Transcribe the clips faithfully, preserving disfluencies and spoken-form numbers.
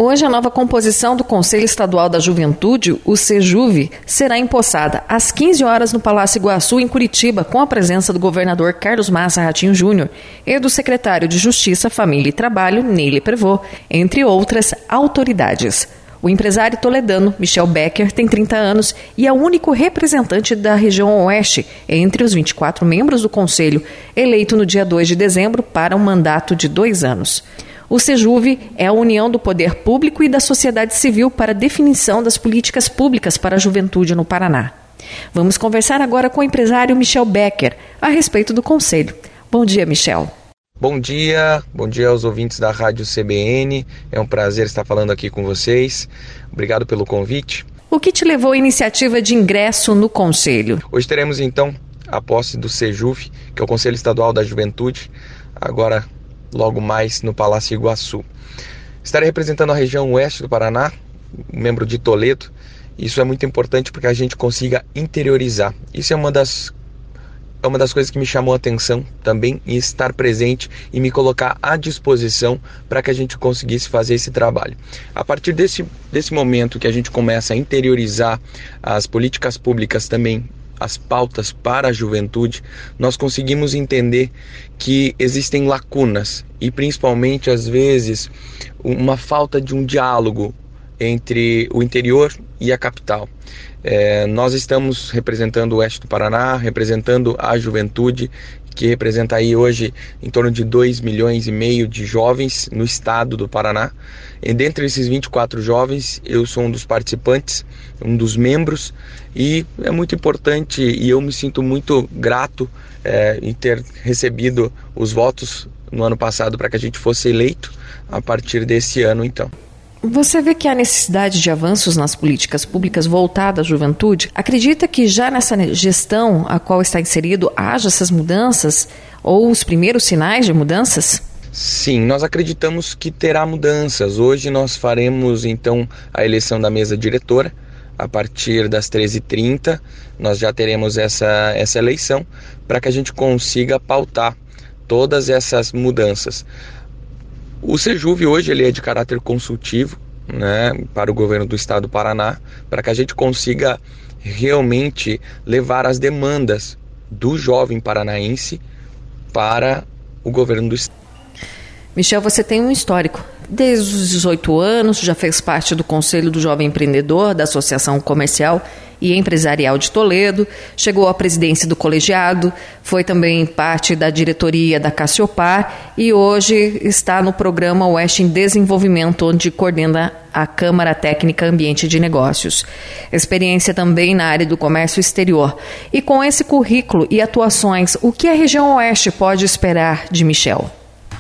Hoje, a nova composição do Conselho Estadual da Juventude, o SEJUV, será empossada às quinze horas no Palácio Iguaçu, em Curitiba, com a presença do governador Carlos Massa Ratinho Júnior e do secretário de Justiça, Família e Trabalho, Neily Prevot, entre outras autoridades. O empresário toledano Michel Becker tem trinta anos e é o único representante da região oeste entre os vinte e quatro membros do Conselho, eleito no dia dois de dezembro para um mandato de dois anos. O SEJUV é a união do poder público e da sociedade civil para a definição das políticas públicas para a juventude no Paraná. Vamos conversar agora com o empresário Michel Becker a respeito do Conselho. Bom dia, Michel. Bom dia, bom dia aos ouvintes da Rádio C B N. É um prazer estar falando aqui com vocês. Obrigado pelo convite. O que te levou à iniciativa de ingresso no Conselho? Hoje teremos então a posse do SEJUV, que é o Conselho Estadual da Juventude, agora logo mais no Palácio Iguaçu. Estarei representando a região oeste do Paraná, membro de Toledo. Isso é muito importante para que a gente consiga interiorizar. Isso é uma das, é uma das coisas que me chamou a atenção também, em estar presente e me colocar à disposição para que a gente conseguisse fazer esse trabalho. A partir desse, desse momento que a gente começa a interiorizar as políticas públicas também, as pautas para a juventude, nós conseguimos entender que existem lacunas e principalmente às vezes uma falta de um diálogo entre o interior e a capital. É, nós estamos representando o oeste do Paraná, representando a juventude, que representa aí hoje em torno de dois milhões e meio de jovens no estado do Paraná. E dentre esses vinte e quatro jovens, eu sou um dos participantes, um dos membros, e é muito importante e eu me sinto muito grato é, em ter recebido os votos no ano passado para que a gente fosse eleito a partir desse ano, então. Você vê que há necessidade de avanços nas políticas públicas voltadas à juventude? Acredita que já nessa gestão a qual está inserido haja essas mudanças ou os primeiros sinais de mudanças? Sim, nós acreditamos que terá mudanças. Hoje nós faremos então a eleição da mesa diretora. A partir das treze e trinta nós já teremos essa, essa eleição para que a gente consiga pautar todas essas mudanças. O SEJUV hoje ele é de caráter consultivo, né, para o governo do estado do Paraná, para que a gente consiga realmente levar as demandas do jovem paranaense para o governo do estado. Michel, você tem um histórico. Desde os dezoito anos, já fez parte do Conselho do Jovem Empreendedor, da Associação Comercial e Empresarial de Toledo, chegou à presidência do colegiado, foi também parte da diretoria da Cassiopar e hoje está no programa Oeste em Desenvolvimento, onde coordena a Câmara Técnica Ambiente de Negócios. Experiência também na área do comércio exterior. E com esse currículo e atuações, o que a região Oeste pode esperar de Michel?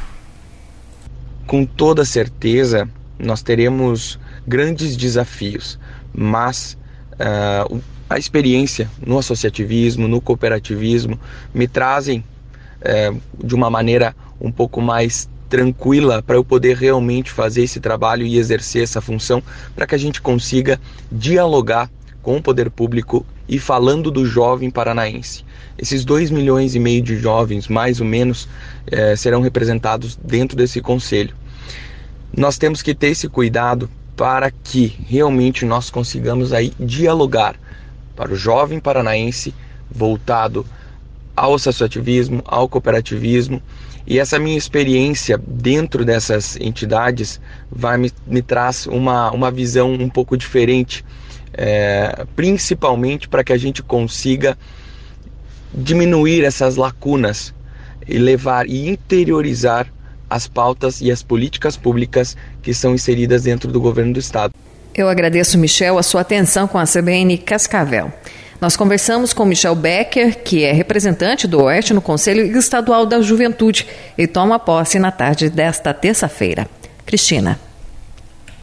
Com toda certeza, nós teremos grandes desafios, mas uh, a experiência no associativismo, no cooperativismo, me trazem uh, de uma maneira um pouco mais tranquila para eu poder realmente fazer esse trabalho e exercer essa função, para que a gente consiga dialogar com o poder público e falando do jovem paranaense. Esses dois milhões e meio de jovens, mais ou menos, eh, serão representados dentro desse conselho. Nós temos que ter esse cuidado para que realmente nós consigamos aí dialogar para o jovem paranaense voltado ao associativismo, ao cooperativismo. E essa minha experiência dentro dessas entidades vai me, me traz uma, uma visão um pouco diferente, é, principalmente para que a gente consiga diminuir essas lacunas e levar e interiorizar as pautas e as políticas públicas que são inseridas dentro do governo do estado. Eu agradeço, Michel, a sua atenção com a C B N Cascavel. Nós conversamos com Michel Becker, que é representante do Oeste no Conselho Estadual da Juventude e toma posse na tarde desta terça-feira. Cristina.